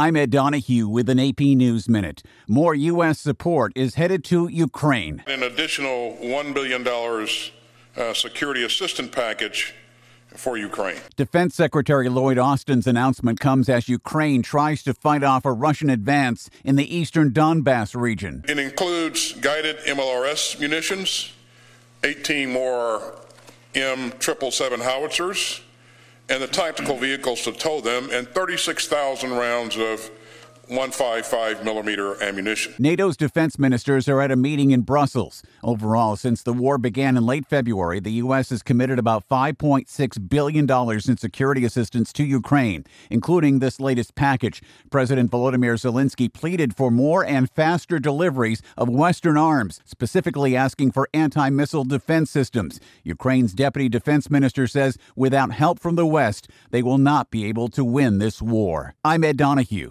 I'm Ed Donahue with an AP News Minute. More U.S. support is headed to Ukraine. An additional $1 billion security assistance package for Ukraine. Defense Secretary Lloyd Austin's announcement comes as Ukraine tries to fight off a Russian advance in the eastern Donbass region. It includes guided MLRS munitions, 18 more M777 howitzers, and the tactical vehicles to tow them, and 36,000 rounds of 155 millimeter ammunition. NATO's defense ministers are at a meeting in Brussels. Overall, since the war began in late February, the U.S. has committed about $5.6 billion in security assistance to Ukraine, including this latest package. President Volodymyr Zelensky pleaded for more and faster deliveries of Western arms, specifically asking for anti-missile defense systems. Ukraine's deputy defense minister says without help from the West, they will not be able to win this war. I'm Ed Donahue.